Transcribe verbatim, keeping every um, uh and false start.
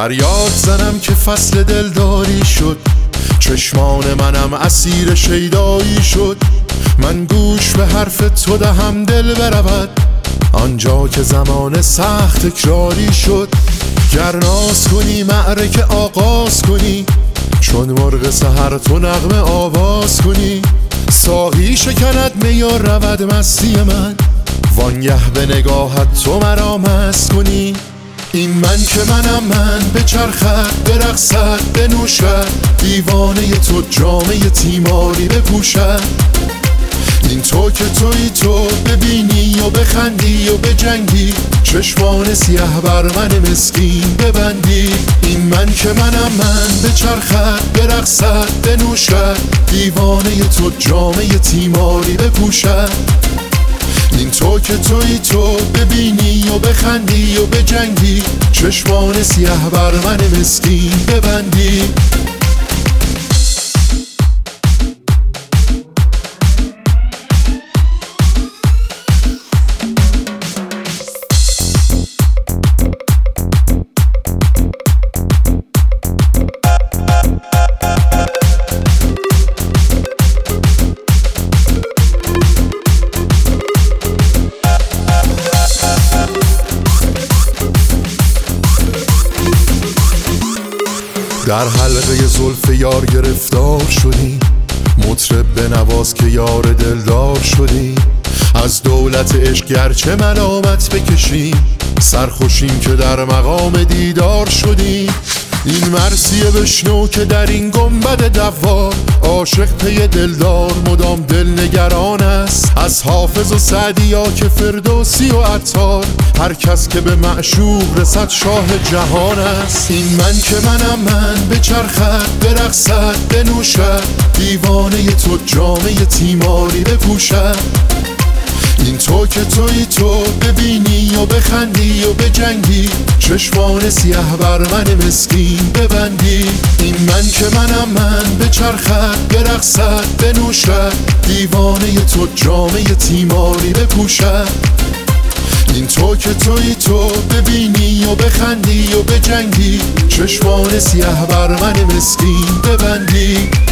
فریاد زنم که فصل دلداری شد، چشمان منم اسیر شیدایی شد. من گوش به حرف تو دهم دل برود، آنجا که زمان سخت تکراری شد. گر ناز کنی معرکه آغاز کنی، چون مرغ سحر تو نغمه آواز کنی. ساقی شکند می و رود مستی من، وانگه به نگاهت تو مرا مست کنی. این من که منم من، بچرخد برقصد بنوشد، دیوانه تو جامه تیماری بپوشد. این تو که توی تو، ببینی و بخندی و بجنگی، چشمان سیه بر من مسکین ببندی. این من که منم من، بچرخد برقصد بنوشد، دیوانه تو جامه تیماری بپوشد. این تو که توی تو، ببینی و بخندی و بجنگی، چشمان سیه بر من مسکین ببندی. در حلقه زلف یار گرفتار شدی، مطرب بنواز که یار دلدار شدی. از دولت عشق گرچه ملامت بکشیم، سرخوشیم که در مقام دیدار شدی. این مرثیه بشنو که در این گنبد دوار، عاشق پی دلدار مدام دل نگران است. از حافظ و سعدیا که فردوسی و عطار، هر کس که به معشوق رسد شاه جهان است. این من که منم من، بچرخد برقصد بنوشد، دیوانه تو جامه تیماری بپوشد. این تو که توی تو، ببینی و بخندی و بجنگی، چشمان سیه بر من مسکین ببندی. این من که منم من، بچرخد برقصد بنوشد، دیوانه تو جامه تیماری بپوشد. این تو که توی تو، ببینی و بخندی و بجنگی، چشمان سیه بر من مسکین ببندی.